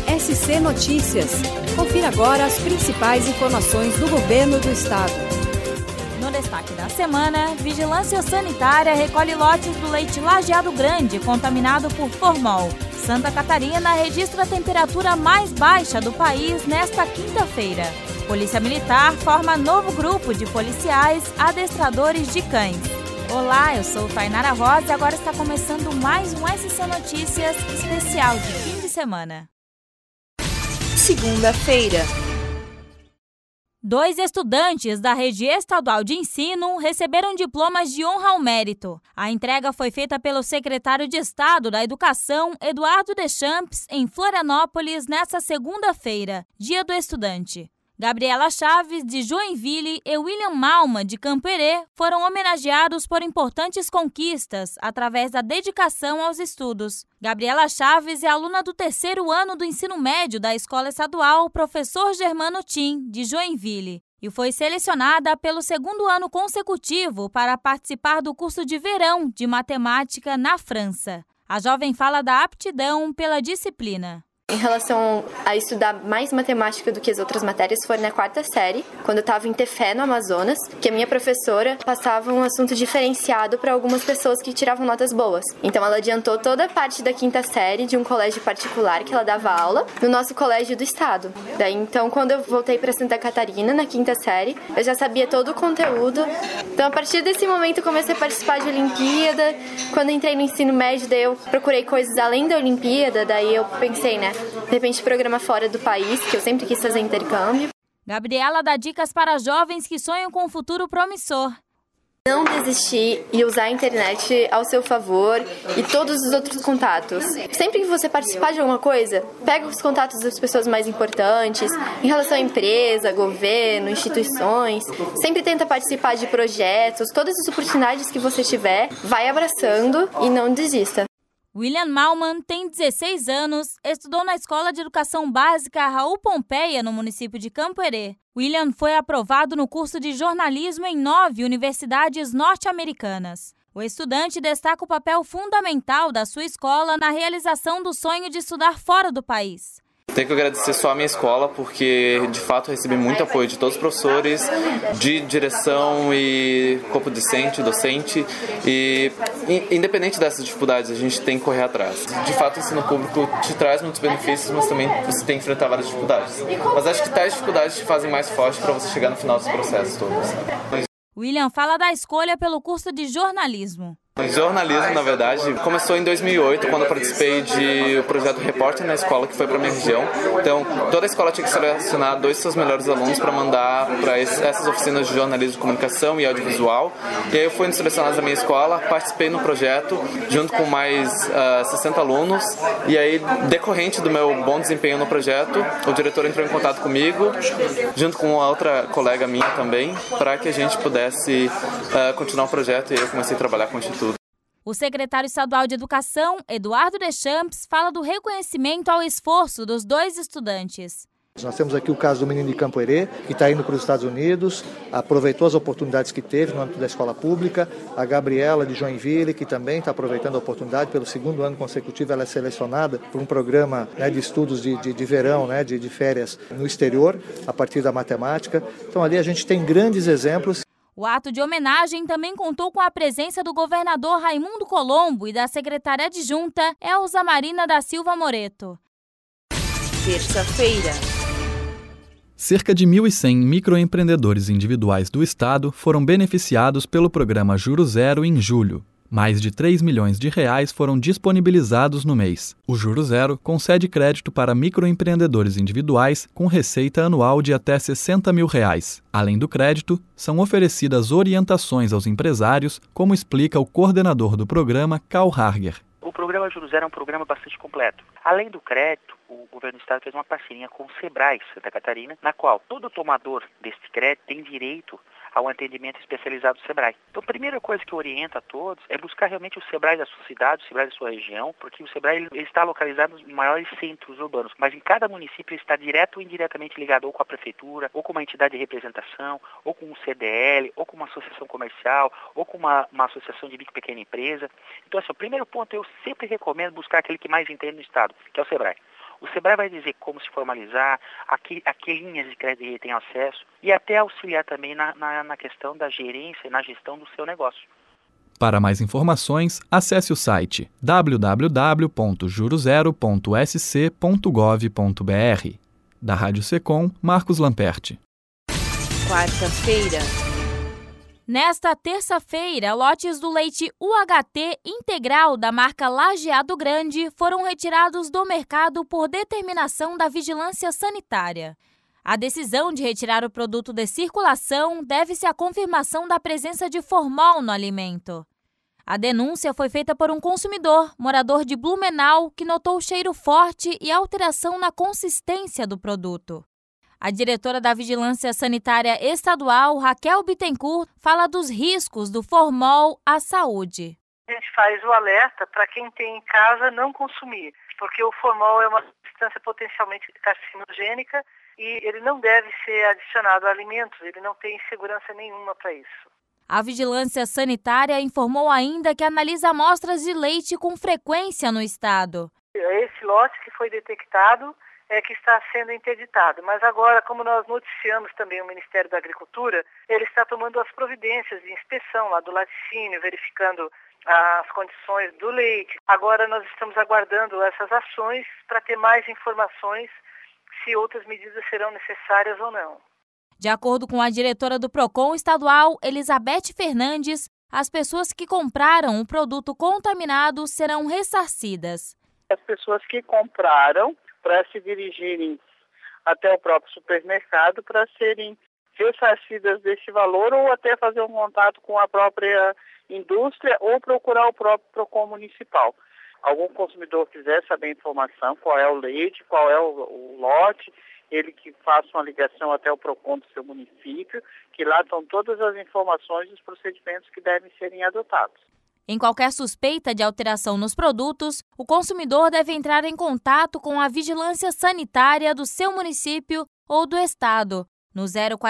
SC Notícias. Confira agora as principais informações do governo do estado. No destaque da semana, Vigilância Sanitária recolhe lotes do leite Lajeado Grande contaminado por formol. Santa Catarina registra a temperatura mais baixa do país nesta quinta-feira. Polícia Militar forma novo grupo de policiais adestradores de cães. Olá, eu sou Tainara Rosa e agora está começando mais um SC Notícias especial de fim de semana. Segunda-feira. 2 estudantes da Rede Estadual de Ensino receberam diplomas de honra ao mérito. A entrega foi feita pelo secretário de Estado da Educação, Eduardo Deschamps, em Florianópolis, nesta segunda-feira, Dia do Estudante. Gabriela Chaves, de Joinville, e William Malman, de Camperê, foram homenageados por importantes conquistas através da dedicação aos estudos. Gabriela Chaves é aluna do 3º ano do ensino médio da Escola Estadual Professor Germano Tim, de Joinville, e foi selecionada pelo 2º ano consecutivo para participar do curso de verão de matemática na França. A jovem fala da aptidão pela disciplina. Em relação a estudar mais matemática do que as outras matérias, foi na 4ª série, quando eu estava em Tefé, no Amazonas, que a minha professora passava um assunto diferenciado para algumas pessoas que tiravam notas boas. Então ela adiantou toda a parte da 5ª série de um colégio particular que ela dava aula no nosso colégio do estado. Daí, então, quando eu voltei para Santa Catarina, na 5ª série, eu já sabia todo o conteúdo. Então, a partir desse momento, eu comecei a participar de Olimpíada. Quando entrei no ensino médio, daí eu procurei coisas além da Olimpíada, daí eu pensei, de repente, programa fora do país, que eu sempre quis fazer intercâmbio. Gabriela dá dicas para jovens que sonham com um futuro promissor. Não desistir e usar a internet ao seu favor e todos os outros contatos. Sempre que você participar de alguma coisa, pega os contatos das pessoas mais importantes, em relação à empresa, governo, instituições. Sempre tenta participar de projetos, todas as oportunidades que você tiver, vai abraçando e não desista. William Malman tem 16 anos, estudou na Escola de Educação Básica Raul Pompeia, no município de Camperê. William foi aprovado no curso de jornalismo em 9 universidades norte-americanas. O estudante destaca o papel fundamental da sua escola na realização do sonho de estudar fora do país. Tenho que agradecer só a minha escola, porque de fato recebi muito apoio de todos os professores, de direção e corpo docente, e independente dessas dificuldades, a gente tem que correr atrás. De fato, o ensino público te traz muitos benefícios, mas também você tem que enfrentar várias dificuldades. Mas acho que tais dificuldades te fazem mais forte para você chegar no final dos processos todos. William fala da escolha pelo curso de jornalismo. O jornalismo, na verdade, começou em 2008, quando eu participei do projeto Repórter na escola, que foi para a minha região. Então, toda a escola tinha que selecionar 2 de seus melhores alunos para mandar para essas oficinas de jornalismo de comunicação e audiovisual. E aí eu fui selecionado da minha escola, participei no projeto, junto com mais 60 alunos. E aí, decorrente do meu bom desempenho no projeto, o diretor entrou em contato comigo, junto com outra colega minha também, para que a gente pudesse continuar o projeto, e eu comecei a trabalhar com o Instituto. O secretário estadual de Educação, Eduardo Deschamps, fala do reconhecimento ao esforço dos 2 estudantes. Nós temos aqui o caso do menino de Camperê, que está indo para os Estados Unidos, aproveitou as oportunidades que teve no âmbito da escola pública. A Gabriela, de Joinville, que também está aproveitando a oportunidade, pelo 2º ano consecutivo ela é selecionada por um programa de estudos de verão, de férias no exterior, a partir da matemática. Então ali a gente tem grandes exemplos. O ato de homenagem também contou com a presença do governador Raimundo Colombo e da secretária adjunta Elza Marina da Silva Moreto. Terça-feira. Cerca de 1.100 microempreendedores individuais do estado foram beneficiados pelo programa Juro Zero em julho. Mais de 3 milhões de reais foram disponibilizados no mês. O Juro Zero concede crédito para microempreendedores individuais com receita anual de até R$ 60 mil. Além do crédito, são oferecidas orientações aos empresários, como explica o coordenador do programa, Karl Harger. O programa Juro Zero é um programa bastante completo. Além do crédito, o governo do estado fez uma parceria com o Sebrae Santa Catarina, na qual todo tomador deste crédito tem direito ao atendimento especializado do Sebrae. Então, a primeira coisa que eu oriento a todos é buscar realmente o Sebrae da sua cidade, o Sebrae da sua região, porque o Sebrae ele está localizado nos maiores centros urbanos, mas em cada município ele está direto ou indiretamente ligado ou com a prefeitura, ou com uma entidade de representação, ou com um CDL, ou com uma associação comercial, ou com uma associação de micro e pequena empresa. Então, assim, o primeiro ponto eu sempre recomendo buscar aquele que mais entende no estado, que é o Sebrae. O SEBRAE vai dizer como se formalizar, a que linhas de crédito ele tem acesso e até auxiliar também na questão da gerência e na gestão do seu negócio. Para mais informações, acesse o site www.jurozero.sc.gov.br. Da Rádio Secom, Marcos Lamperti. Quarta-feira. Nesta terça-feira, lotes do leite UHT integral da marca Lajeado Grande foram retirados do mercado por determinação da Vigilância Sanitária. A decisão de retirar o produto de circulação deve-se à confirmação da presença de formol no alimento. A denúncia foi feita por um consumidor, morador de Blumenau, que notou cheiro forte e alteração na consistência do produto. A diretora da Vigilância Sanitária Estadual, Raquel Bittencourt, fala dos riscos do formol à saúde. A gente faz o alerta para quem tem em casa não consumir, porque o formol é uma substância potencialmente carcinogênica e ele não deve ser adicionado a alimentos, ele não tem segurança nenhuma para isso. A Vigilância Sanitária informou ainda que analisa amostras de leite com frequência no estado. Esse lote que foi detectado é que está sendo interditado, mas agora, como nós noticiamos também o Ministério da Agricultura, ele está tomando as providências de inspeção lá do laticínio, verificando as condições do leite. Agora nós estamos aguardando essas ações para ter mais informações se outras medidas serão necessárias ou não. De acordo com a diretora do PROCON estadual, Elizabeth Fernandes, as pessoas que compraram o produto contaminado serão ressarcidas. As pessoas que compraram para se dirigirem até o próprio supermercado para serem ressarcidas desse valor ou até fazer um contato com a própria indústria ou procurar o próprio PROCON municipal. Algum consumidor quiser saber a informação, qual é o leite, qual é o lote, ele que faça uma ligação até o PROCON do seu município, que lá estão todas as informações dos procedimentos que devem serem adotados. Em qualquer suspeita de alteração nos produtos, o consumidor deve entrar em contato com a Vigilância Sanitária do seu município ou do estado, no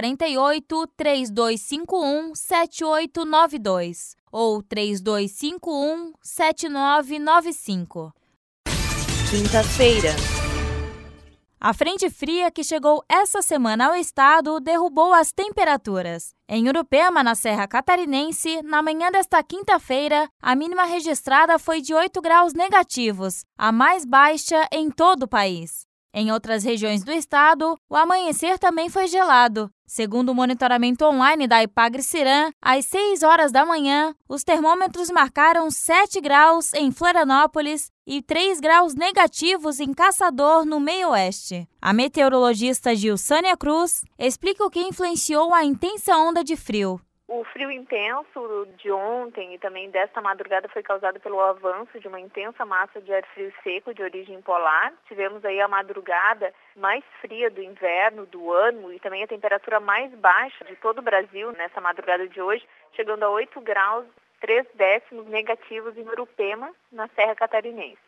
048 3251 7892 ou 3251 7995. Quinta-feira. A frente fria que chegou essa semana ao estado derrubou as temperaturas. Em Urupema, na Serra Catarinense, na manhã desta quinta-feira, a mínima registrada foi de 8 graus negativos, a mais baixa em todo o país. Em outras regiões do estado, o amanhecer também foi gelado. Segundo o monitoramento online da Ipagre-Ciran, às 6 horas da manhã, os termômetros marcaram 7 graus em Florianópolis e 3 graus negativos em Caçador, no meio-oeste. A meteorologista Gilsânia Cruz explica o que influenciou a intensa onda de frio. O frio intenso de ontem e também desta madrugada foi causado pelo avanço de uma intensa massa de ar frio seco de origem polar. Tivemos aí a madrugada mais fria do inverno, do ano, e também a temperatura mais baixa de todo o Brasil nessa madrugada de hoje, chegando a 8 graus 3 décimos negativos em Urupema, na Serra Catarinense.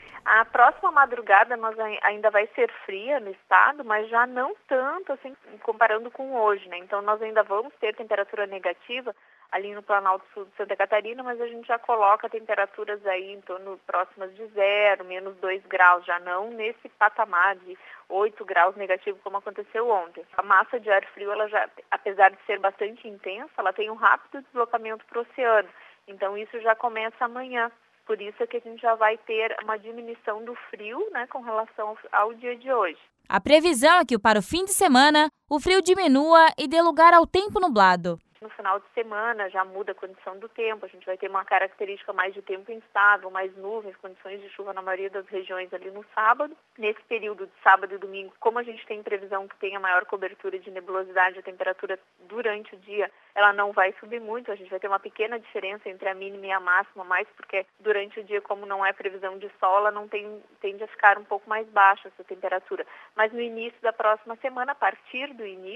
A próxima madrugada ainda vai ser fria no estado, mas já não tanto assim comparando com hoje, né? Então nós ainda vamos ter temperatura negativa ali no Planalto Sul de Santa Catarina, mas a gente já coloca temperaturas aí em torno próximas de 0, menos 2 graus, já não nesse patamar de 8 graus negativo como aconteceu ontem. A massa de ar frio, ela já, apesar de ser bastante intensa, ela tem um rápido deslocamento para o oceano, então isso já começa amanhã. Por isso é que a gente já vai ter uma diminuição do frio, né, com relação ao dia de hoje. A previsão é que para o fim de semana, o frio diminua e dê lugar ao tempo nublado. No final de semana já muda a condição do tempo, a gente vai ter uma característica mais de tempo instável, mais nuvens, condições de chuva na maioria das regiões ali no sábado. Nesse período de sábado e domingo, como a gente tem previsão que tenha maior cobertura de nebulosidade, a temperatura durante o dia ela não vai subir muito, a gente vai ter uma pequena diferença entre a mínima e a máxima, mais porque durante o dia, como não é previsão de sol, ela não tende a ficar um pouco mais baixa essa temperatura. Mas no início da próxima semana, a partir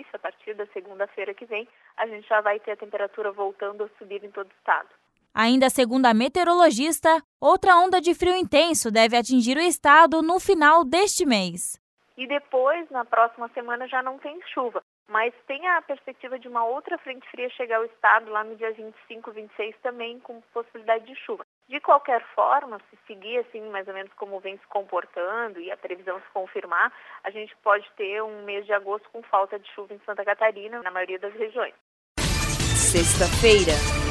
da segunda-feira que vem, a gente já vai ter a temperatura voltando a subir em todo o estado. Ainda segundo a meteorologista, outra onda de frio intenso deve atingir o estado no final deste mês. E depois, na próxima semana, já não tem chuva, mas tem a perspectiva de uma outra frente fria chegar ao estado lá no dia 25, 26 também com possibilidade de chuva. De qualquer forma, se seguir assim mais ou menos como vem se comportando e a previsão se confirmar, a gente pode ter um mês de agosto com falta de chuva em Santa Catarina, na maioria das regiões. Sexta-feira.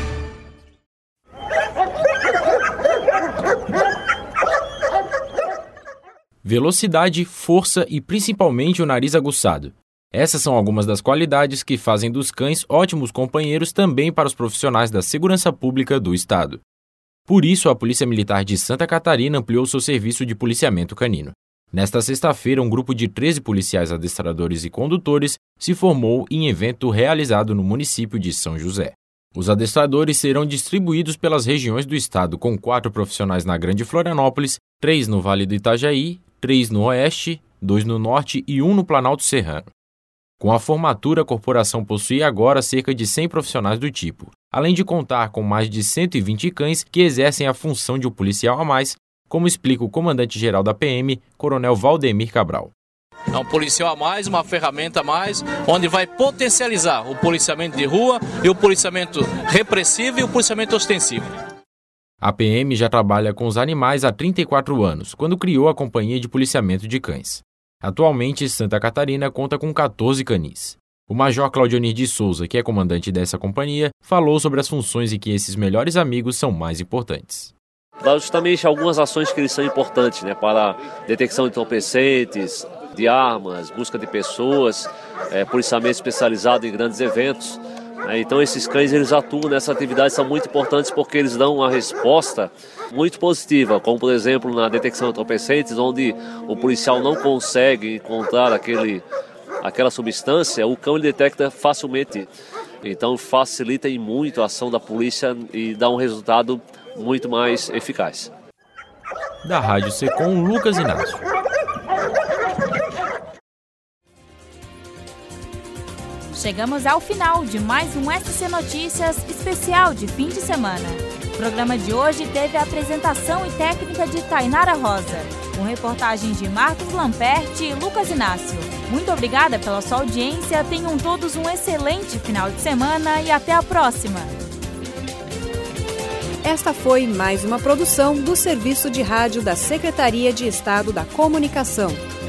Velocidade, força e principalmente o nariz aguçado. Essas são algumas das qualidades que fazem dos cães ótimos companheiros também para os profissionais da segurança pública do estado. Por isso, a Polícia Militar de Santa Catarina ampliou seu serviço de policiamento canino. Nesta sexta-feira, um grupo de 13 policiais adestradores e condutores se formou em evento realizado no município de São José. Os adestradores serão distribuídos pelas regiões do estado, com 4 profissionais na Grande Florianópolis, 3 no Vale do Itajaí, 3 no Oeste, 2 no Norte e 1 no Planalto Serrano. Com a formatura, a corporação possui agora cerca de 100 profissionais do tipo, além de contar com mais de 120 cães que exercem a função de um policial a mais, como explica o comandante-geral da PM, Coronel Valdemir Cabral. É um policial a mais, uma ferramenta a mais, onde vai potencializar o policiamento de rua e o policiamento repressivo e o policiamento ostensivo. A PM já trabalha com os animais há 34 anos, quando criou a Companhia de Policiamento de Cães. Atualmente, Santa Catarina conta com 14 canis. O Major Claudionir de Souza, que é comandante dessa companhia, falou sobre as funções em que esses melhores amigos são mais importantes. Justamente algumas ações que eles são importantes, para detecção de entorpecentes, de armas, busca de pessoas, policiamento especializado em grandes eventos. Então esses cães eles atuam nessa atividade, são muito importantes porque eles dão uma resposta muito positiva, como por exemplo na detecção de entorpecentes, onde o policial não consegue encontrar aquela substância, o cão ele detecta facilmente. Então facilita muito a ação da polícia e dá um resultado muito mais eficaz. Da Rádio Secom, Lucas Inácio. Chegamos ao final de mais um SC Notícias especial de fim de semana. O programa de hoje teve a apresentação e técnica de Tainara Rosa, com reportagens de Marcos Lamperti e Lucas Inácio. Muito obrigada pela sua audiência, tenham todos um excelente final de semana e até a próxima! Esta foi mais uma produção do Serviço de Rádio da Secretaria de Estado da Comunicação.